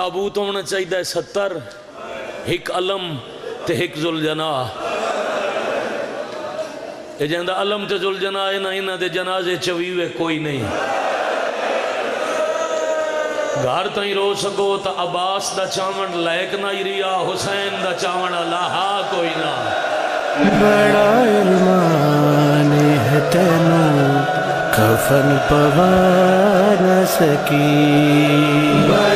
ताबूत होना चाहिए 70, एक अलम ते एक जुलजना। ये जंदा अलम ते जुलजना है ना, इन्हां दे जनाजे चवीवे कोई नहीं। घर ताई रो सको तो अब्बास दा चावण लायक ना ही रिया, हुसैन दा चावण अलाहा कोई ना। बड़ा इल्मान है तेनू कफन पवा न सकी।